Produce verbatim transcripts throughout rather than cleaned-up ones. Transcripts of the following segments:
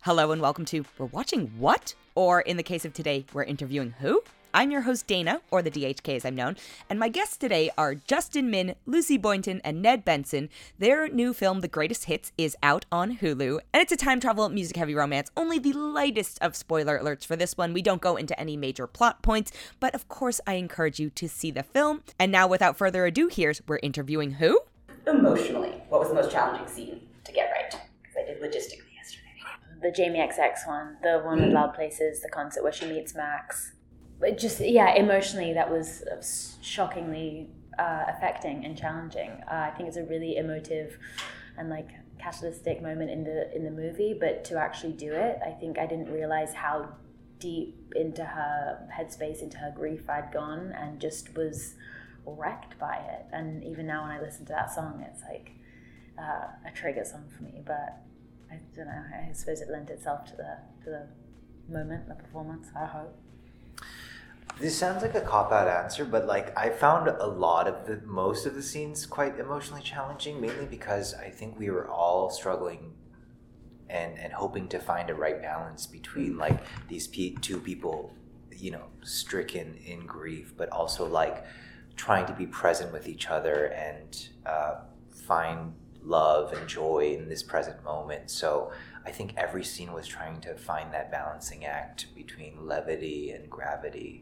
Hello and welcome to We're Watching What? Or in the case of today, we're interviewing who? I'm your host Dana, or the D H K as I'm known, and my guests today are Justin Min, Lucy Boynton, and Ned Benson. Their new film, The Greatest Hits, is out on Hulu, and it's a time travel, music-heavy romance. Only the lightest of spoiler alerts for this one. We don't go into any major plot points, but of course I encourage you to see the film. And now, without further ado, here's We're Interviewing Who? Emotionally, what was the most challenging scene to get right? Because I did logistically yesterday. The Jamie X X one, the one with Loud Places, the concert where she meets Max. But just, yeah, emotionally, that was shockingly uh, affecting and challenging. Uh, I think it's a really emotive and, like, catalytic moment in the in the movie, but to actually do it, I think I didn't realize how deep into her headspace, into her grief I'd gone, and just was wrecked by it. And even now when I listen to that song, it's like uh, a trigger song for me, but I don't know, I suppose it lent itself to the to the moment, the performance, I hope. This sounds like a cop-out answer, but like I found a lot of the most of the scenes quite emotionally challenging, mainly because I think we were all struggling and and hoping to find a right balance between like these pe- two people, you know, stricken in grief, but also like trying to be present with each other and uh, find love and joy in this present moment. So I think every scene was trying to find that balancing act between levity and gravity.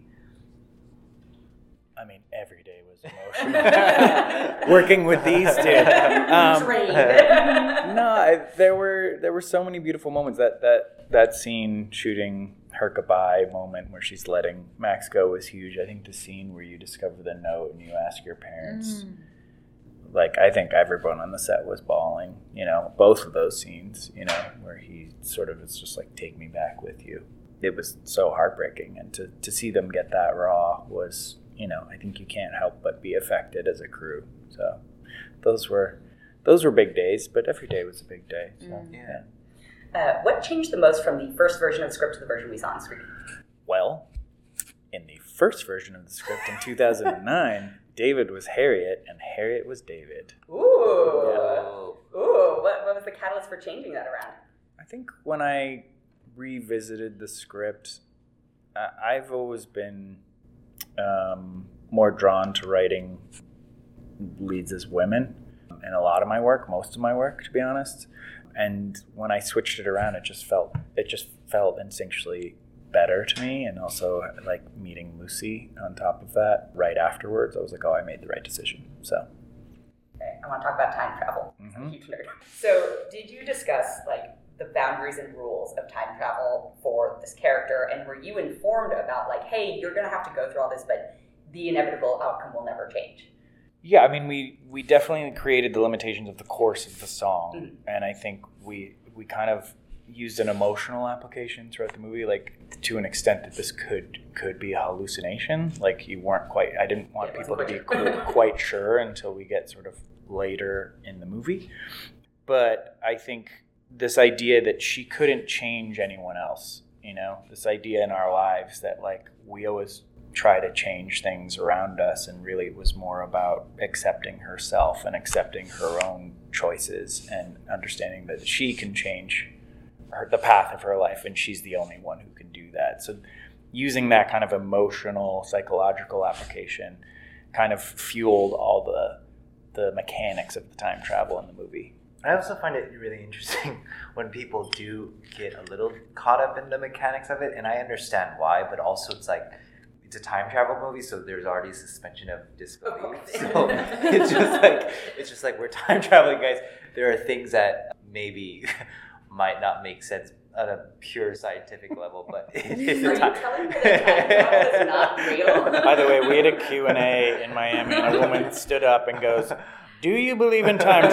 I mean, every day was emotional. Working with these two. Um, no, I, there were there were so many beautiful moments. That that that scene shooting her goodbye moment where she's letting Max go was huge. I think the scene where you discover the note and you ask your parents. Mm. Like, I think everyone on the set was bawling. You know, both of those scenes. You know, where he sort of is just like, "Take me back with you." It was so heartbreaking, and to to see them get that raw was. You know, I think you can't help but be affected as a crew. So those were those were big days, but every day was a big day. So, mm. yeah. Uh, what changed the most from the first version of the script to the version we saw on screen? Well, in the first version of the script in two thousand nine, David was Harriet and Harriet was David. Ooh. Yeah. Ooh. What, what was the catalyst for changing that around? I think when I revisited the script, uh, I've always been... Um, more drawn to writing leads as women in a lot of my work, most of my work, to be honest. And when I switched it around, it just felt it just felt instinctually better to me. And also, like meeting Lucy on top of that right afterwards, I was like, oh, I made the right decision. So, okay, I want to talk about time travel. Mm-hmm. I'm a huge nerd. So, did you discuss like the boundaries and rules of time travel for this character, and were you informed about like, hey, you're going to have to go through all this, but the inevitable outcome will never change? Yeah, I mean, we, we definitely created the limitations of the course of the song, mm-hmm. and I think we we kind of used an emotional application throughout the movie, like to an extent that this could could be a hallucination. Like you weren't quite, I didn't want yeah, people to be quite, quite sure until we get sort of later in the movie. But I think this idea that she couldn't change anyone else, you know, this idea in our lives that like we always try to change things around us, and really it was more about accepting herself and accepting her own choices and understanding that she can change her, the path of her life, and she's the only one who can do that. So using that kind of emotional, psychological application kind of fueled all the the mechanics of the time travel in the movie. I also find it really interesting when people do get a little caught up in the mechanics of it, and I understand why, but also it's like, it's a time travel movie, so there's already a suspension of disbelief. So it's just like, it's just like we're time traveling, guys. There are things that maybe might not make sense on a pure scientific level, but it is Are a time. you telling me that time travel is not real? By the way, we had a Q and A in Miami, and a woman stood up and goes, "Do you believe in time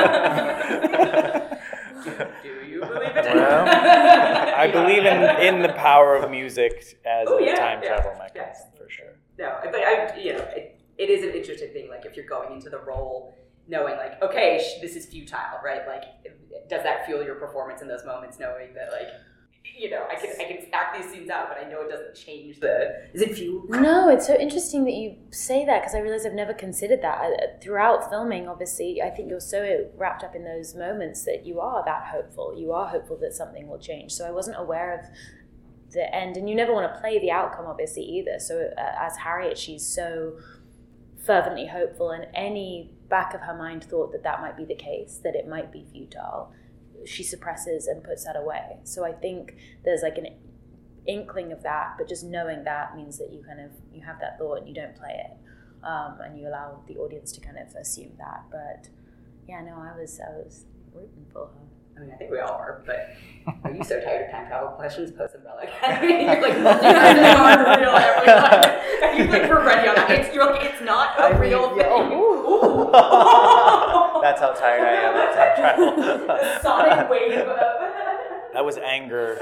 travel?" Do you believe in time well, travel? I believe in, in the power of music as oh, a yeah, time yeah, travel mechanism, yes. for sure. No, but I, you know, it, it is an interesting thing. Like if you're going into the role knowing, like, okay, sh- this is futile, right? Like, does that fuel your performance in those moments? Knowing that, like, you know, I can I can act these scenes out, but I know it doesn't change the. Is it fuel? No, it's so interesting that you say that because I realize I've never considered that. I, throughout filming, obviously, I think you're so wrapped up in those moments that you are that hopeful. You are hopeful that something will change. So I wasn't aware of the end, and you never want to play the outcome, obviously, either. So uh, as Harriet, she's so fervently hopeful, and any back of her mind thought that that might be the case, that it might be futile, she suppresses and puts that away. So I think there's like an inkling of that, but just knowing that means that you kind of, you have that thought and you don't play it, um, and you allow the audience to kind of assume that. But yeah, no, I was, I was rooting for her. I mean, I think we all are, but are you so tired of time travel questions post Umbrella Academy? You're like, multiverse is not real, everyone. Are you like, we're ready on that? It's, you're like, it's not a I real mean, thing. yeah. Ooh. That's how tired I am of time travel. The sonic wave of... That was anger.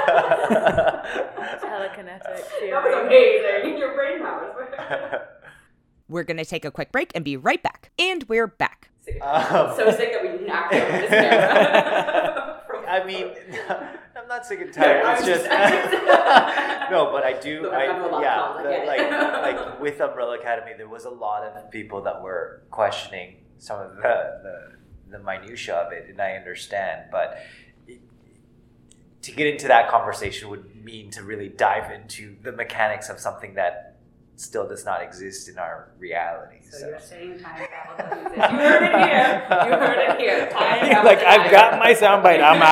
Telekinetic. That was amazing. Your brain powers. We're going to take a quick break and be right back. And we're back. Um, so sick that we knocked over this camera. I mean, I'm not sick and tired. No, it's just no, but I do. Look, I, I've done a lot yeah, of calls, I the, get it. like like with Umbrella Academy, there was a lot of people that were questioning some of the the, the minutia of it, and I understand. But it, to get into that conversation would mean to really dive into the mechanics of something that still does not exist in our reality. So, So, you're saying time travel doesn't exist. You heard it here. You heard it here. Time travel Like, I've got my soundbite, I'm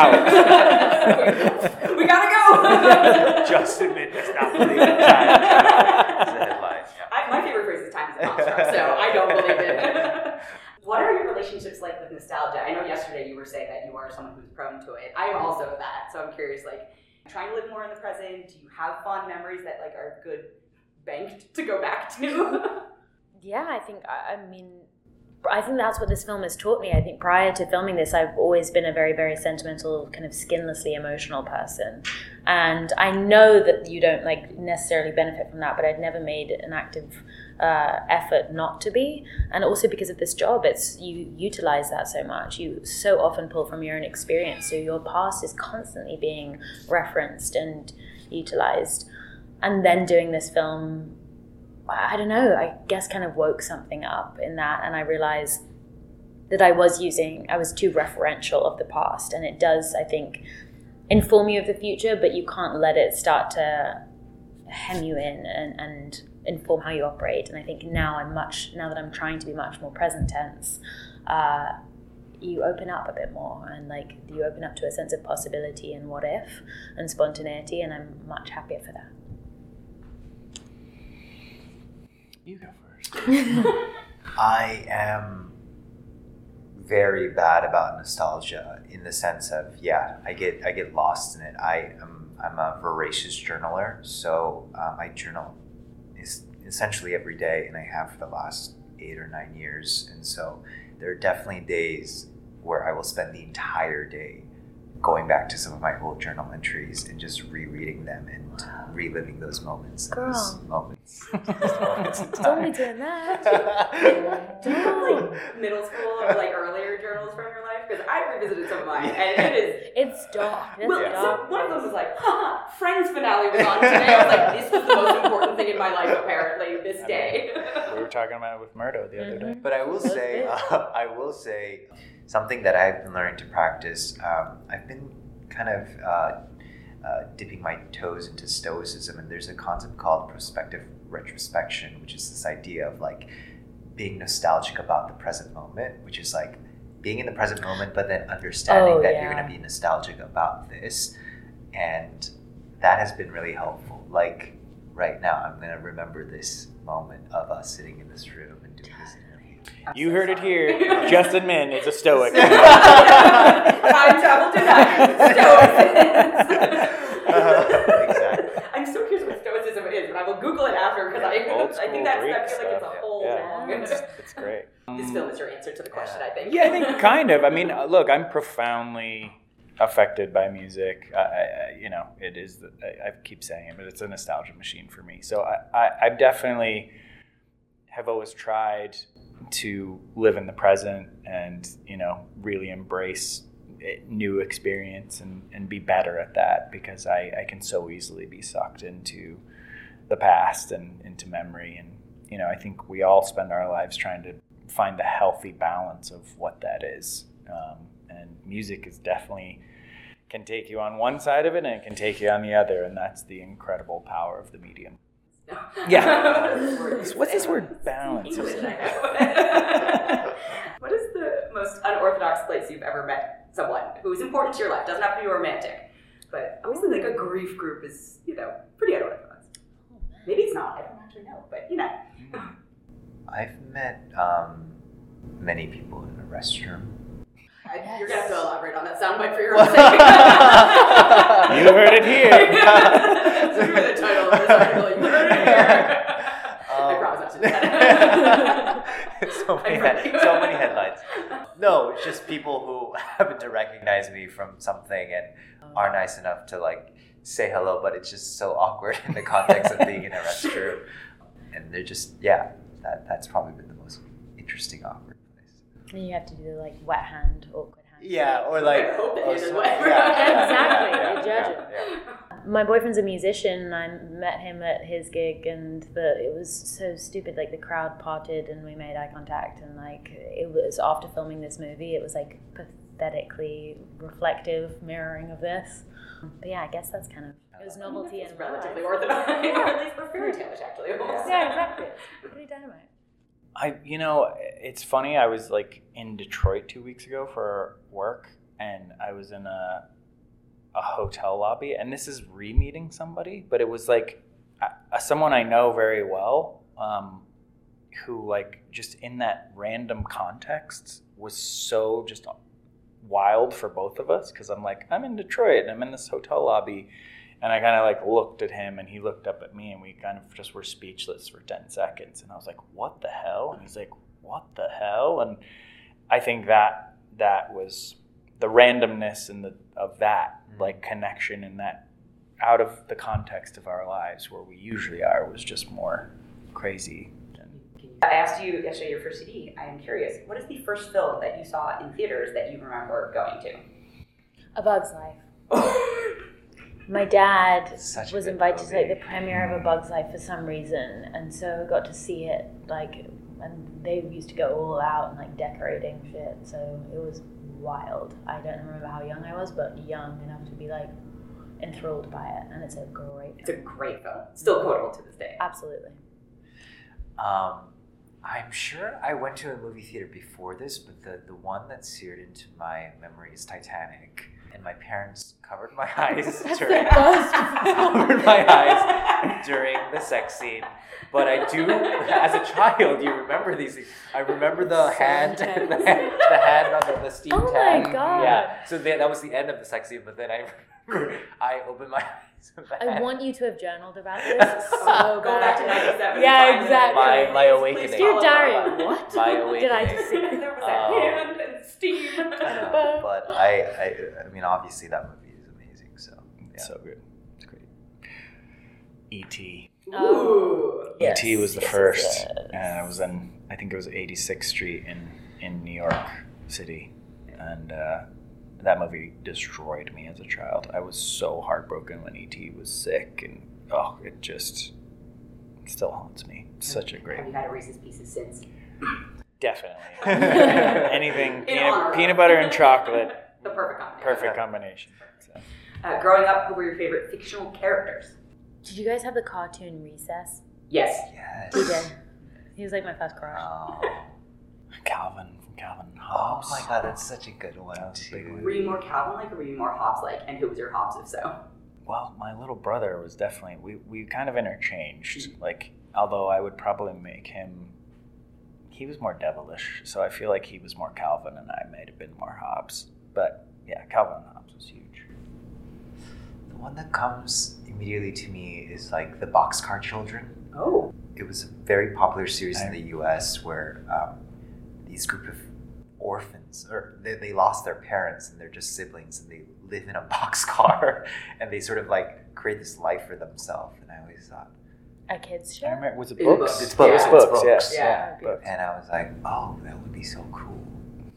out. We gotta go. Justin Min does not believe in time travel. It's a headline. Yeah. I, my favorite phrase is time is a construct, so I don't believe it. What are your relationships like with nostalgia? I know yesterday you were saying that you are someone who's prone to it. I'm also that, so I'm curious, like, trying to live more in the present, do you have fond memories that, like, are good banked to go back to? Yeah, I think, I, I mean, I think that's what this film has taught me. I think prior to filming this, I've always been a very, very sentimental, kind of skinlessly emotional person. And I know that you don't, like, necessarily benefit from that, but I'd never made an active uh, effort not to be. And also because of this job, it's you utilize that so much. You so often pull from your own experience. So your past is constantly being referenced and utilized. And then doing this film, I don't know, I guess kind of woke something up in that. And I realized that I was using, I was too referential of the past. And it does, I think, inform you of the future, but you can't let it start to hem you in and, and inform how you operate. And I think now I'm much, now that I'm trying to be much more present tense, uh, you open up a bit more, and like you open up to a sense of possibility and what if and spontaneity. And I'm much happier for that. You go first. I am very bad about nostalgia in the sense of, yeah, I get I get lost in it. I am I'm a voracious journaler, so uh, I journal is essentially every day, and I have for the last eight or nine years. And so there are definitely days where I will spend the entire day going back to some of my old journal entries and just rereading them and wow. reliving those moments. Girl. Those moments. Those moments in time. Don't be doing that. Do you have like middle school or like earlier journals from your life? Because I revisited some of mine, and it is. It's dark. It's Well, dark. so one of those was like, haha, Friends finale was on today. I was like, this was the most important thing in my life, apparently, this I day. mean, we were talking about it with Murdo the other day. But I will say, uh, I will say, something that I've been learning to practice. Um, I've been kind of uh, uh, dipping my toes into Stoicism, and there's a concept called prospective retrospection, which is this idea of like being nostalgic about the present moment, which is like being in the present moment, but then understanding oh, that yeah. you're going to be nostalgic about this, and that has been really helpful. Like right now, I'm going to remember this moment of us sitting in this room and doing this interview. I'm You so heard it sorry. here. Justin Min is a stoic. Time travel denied. Stoicism. Exactly. I'm so curious what Stoicism is, but I will Google it after because I, Old I school think that's, Greek I feel like it's a stuff. whole Yeah. long. It's, it's great. This film is your answer to the question, I think. Yeah, I think kind of. I mean, uh, look, I'm profoundly affected by music. I, I, you know, it is. The, I, I keep saying it, but it's a nostalgia machine for me. So I, I, I definitely have always tried to live in the present and, you know, really embrace new experience and, and be better at that, because I, I can so easily be sucked into the past and into memory. And, you know, I think we all spend our lives trying to find the healthy balance of what that is. Um, and music is definitely can take you on one side of it and it can take you on the other. And that's the incredible power of the medium. Yeah. What's this word balance? What is the most unorthodox place you've ever met someone who's important to your life? Doesn't have to be romantic, but obviously like a grief group is, you know, pretty unorthodox. Maybe it's not, I don't actually know, but you know. I've met um, many people in a restroom. I, you're going to have to elaborate on that soundbite for your own sake. You heard it here. That's the title of this article. You heard it here. Um, I promise not to do that. so, many head, so many headlines. No, it's just people who happen to recognize me from something and are nice enough to like say hello, but it's just so awkward in the context of being in a restroom. And they're just, yeah, that that's probably been the most interesting, awkward place. And you have to do the like wet hand, awkward hand. Yeah, or like, I hope the oh, hand is so- wet. Yeah, exactly. yeah, You yeah, judge it. yeah. My boyfriend's a musician, and I met him at his gig, and the it was so stupid. Like the crowd parted, and we made eye contact, and like it was after filming this movie, it was like pathetically reflective mirroring of this. But yeah, I guess that's kind of it was novelty It's and relatively orthodox. At least we're fairy tale-ish, actually. Almost. Yeah, exactly. Pretty dynamite. I, you know, it's funny. I was like in Detroit two weeks ago for work, and I was in a a hotel lobby, and this is re-meeting somebody, but it was like a, someone I know very well, um, who like just in that random context was so just wild for both of us. Because I'm like, I'm in Detroit, and I'm in this hotel lobby, and I kind of like looked at him, and he looked up at me, and we kind of just were speechless for ten seconds. And I was like, what the hell? And he's like, what the hell? And I think that that was the randomness and the of that like connection and that out of the context of our lives where we usually are was just more crazy. I asked you yesterday your first C D. I am curious. What is the first film that you saw in theaters that you remember going to? A Bug's Life. My dad Such a was good invited to like movie. the premiere of A Bug's Life for some reason, and so I got to see it. Like, and they used to go all out and like decorating shit. So it was wild. I don't remember how young I was, but young enough to be like enthralled by it. And it's a great. It's a great film. Still quotable to this day. Absolutely. Um, I'm sure I went to a movie theater before this, but the, the one that seared into my memory is Titanic. And my parents covered my eyes That's during the best. covered my eyes during the sex scene. But I do, as a child, you remember these things. I remember the hand, the hand, the hand on the, the steam Oh my tag. God. Yeah. So then, that was the end of the sex scene. But then I remember I opened my eyes. with the I hand. want you to have journaled about this so Go back to bad. ninety-seven. Yeah, exactly. My- my awakening. Dear diary, what My did I awakening. just see? There was that Um, hand and steam. But I, I, I mean, obviously that movie is amazing. So yeah. It's so good. It's great. E T Ooh. Yes, E T was the yes, first, yes. and I was in, I think it was eighty-sixth Street in, in New York City, and uh, that movie destroyed me as a child. I was so heartbroken when E T was sick, and oh, it just it still haunts me. It's such a great, Have you had a Reese's Pieces since? definitely anything In peanut, honor of- peanut butter and chocolate, The perfect combination. perfect combination. So. Uh, growing up, who were your favorite fictional characters? Did you guys have the cartoon Recess? Yes. Yes. He did. He was like my first crush. Oh. Calvin from Calvin and Oh Hobbes. my God, that's such a good one. That was a big one. Were you more Calvin-like or were you more Hobbes-like? And who was your Hobbes, if so? Well, my little brother was definitely, we, we kind of interchanged. Like, although I would probably make him, he was more devilish. So I feel like he was more Calvin and I might have been more Hobbes. But yeah, Calvin and Hobbes was huge. The one that comes immediately to me is like the Boxcar Children. Oh. It was a very popular series I- in the U S where um, these group of orphans, or they, they lost their parents and they're just siblings and they live in a boxcar and they sort of like create this life for themselves. And I always thought, A kid's show? I remember, was it In books? books. It's books, It was it's books, books. yeah. Yeah. yeah, books. and I was like, oh, that would be so cool.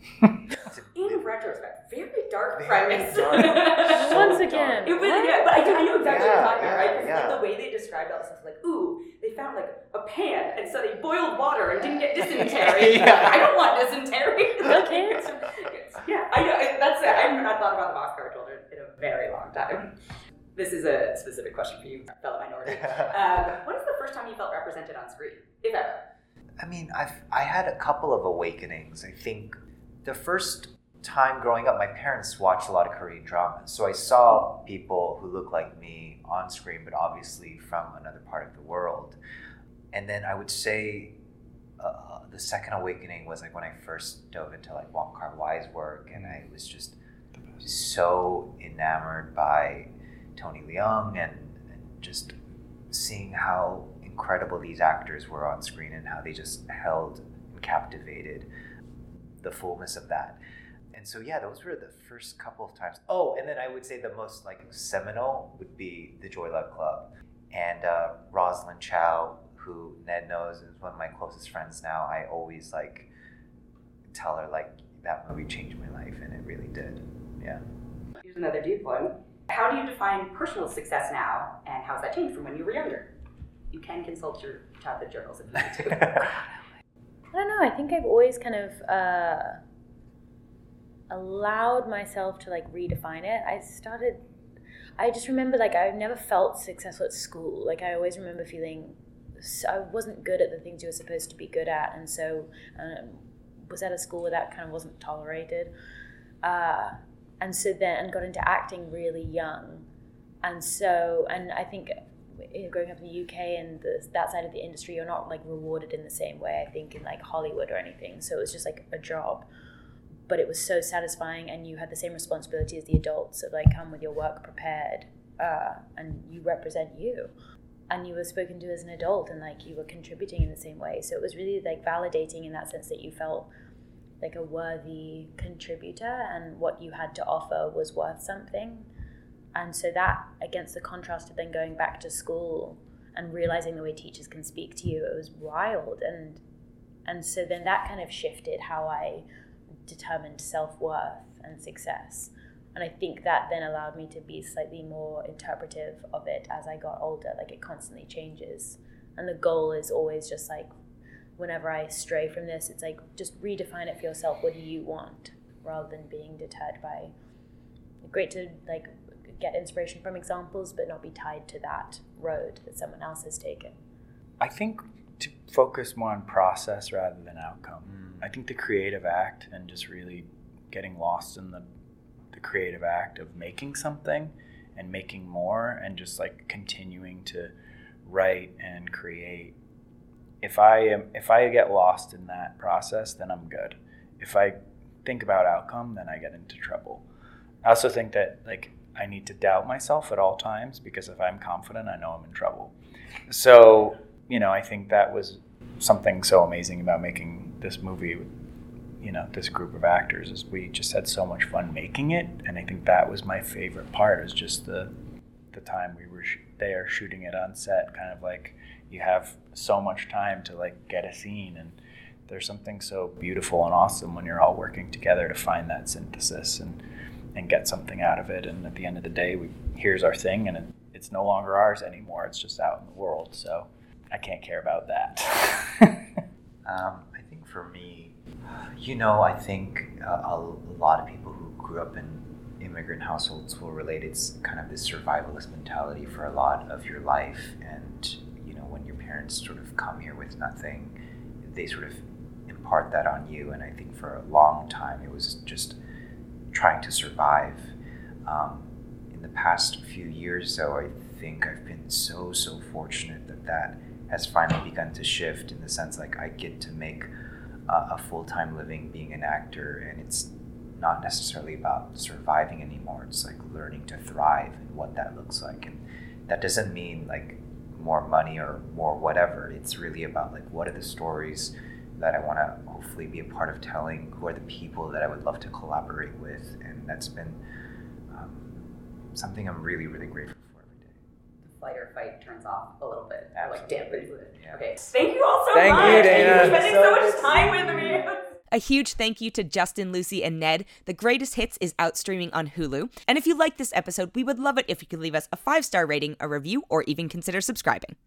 In retrospect, very dark Very premise. dark. So Once dark. again. It was, yeah, but I, I know exactly what Yeah, you're talking about, right? yeah, Because yeah. like the way they described all this stuff, like, ooh, they found like a pan, and so they boiled water and didn't get dysentery. Yeah. I don't want dysentery. Okay. Yeah, I know. That's it. I haven't not thought about the boxcar children in a very long time. This is a specific question for you, fellow minority. Um, when is the first time you felt represented on screen, if ever? I mean, I've I had a couple of awakenings. I think the first time growing up, my parents watched a lot of Korean dramas, so I saw people who look like me on screen, but obviously from another part of the world. And then I would say uh, the second awakening was like when I first dove into like Wong Kar-wai's work, and I was just so enamored by Tony Leung and, and just seeing how incredible these actors were on screen and how they just held and captivated the fullness of that. And so yeah, those were the first couple of times. Oh, and then I would say the most like seminal would be the Joy Luck Club. And uh, Rosalind Chow, who Ned knows is one of my closest friends now, I always like tell her like that movie changed my life, and it really did. Yeah. Here's another deep one. How do you define personal success now, and how's that changed from when you were younger? You can consult your childhood journals if you need to. I don't know. I think I've always kind of uh, allowed myself to like redefine it. I started, I just remember like I never felt successful at school. Like I always remember feeling so, I wasn't good at the things you were supposed to be good at, and so um, was at a school where that kind of wasn't tolerated. Uh, and so then and got into acting really young, and so and I think. Growing up in the U K and the, that side of the industry, you're not like rewarded in the same way, I think, in like Hollywood or anything. So it was just like a job, but it was so satisfying, and you had the same responsibility as the adults of like come with your work prepared, uh, and you represent you, and you were spoken to as an adult, and like you were contributing in the same way. So it was really like validating in that sense that you felt like a worthy contributor, and what you had to offer was worth something. And so that, against the contrast of then going back to school and realizing the way teachers can speak to you, it was wild. And and so then that kind of shifted how I determined self-worth and success. And I think that then allowed me to be slightly more interpretive of it as I got older. Like it constantly changes. And the goal is always just like, whenever I stray from this, it's like, just redefine it for yourself. What do you want? Rather than being deterred by, great to like, get inspiration from examples, but not be tied to that road that someone else has taken. I think to focus more on process rather than outcome. Mm. I think the creative act and just really getting lost in the the creative act of making something and making more and just like continuing to write and create. If I am if I get lost in that process, then I'm good. If I think about outcome, then I get into trouble. I also think that like I need to doubt myself at all times, because if I'm confident, I know I'm in trouble. So, you know, I think that was something so amazing about making this movie with, you know, this group of actors, is we just had so much fun making it. And I think that was my favorite part, is just the the time we were sh- there shooting it on set. Kind of like you have so much time to like get a scene, and there's something so beautiful and awesome when you're all working together to find that synthesis and and get something out of it. And at the end of the day, we here's our thing, and it, it's no longer ours anymore. It's just out in the world. So I can't care about that. um, I think for me, you know, I think a, a lot of people who grew up in immigrant households will relate. It's kind of this survivalist mentality for a lot of your life. And, you know, when your parents sort of come here with nothing, they sort of impart that on you. And I think for a long time, it was just trying to survive. Um, in the past few years, though, I think I've been so, so fortunate that that has finally begun to shift, in the sense like I get to make uh, a full-time living being an actor, and it's not necessarily about surviving anymore. It's like learning to thrive and what that looks like. And that doesn't mean like more money or more whatever. It's really about like, what are the stories that I want to hopefully be a part of telling, who are the people that I would love to collaborate with. And that's been um, something I'm really, really grateful for every day. The fight or fight turns off a little bit. Absolutely. Like dampens it. Yeah. Okay. Thank you all so Thank much. you, Thank you Dana. for spending So so much good to time see with me. A huge thank you to Justin, Lucy, and Ned. The Greatest Hits is out streaming on Hulu. And if you liked this episode, we would love it if you could leave us a five-star rating, a review, or even consider subscribing.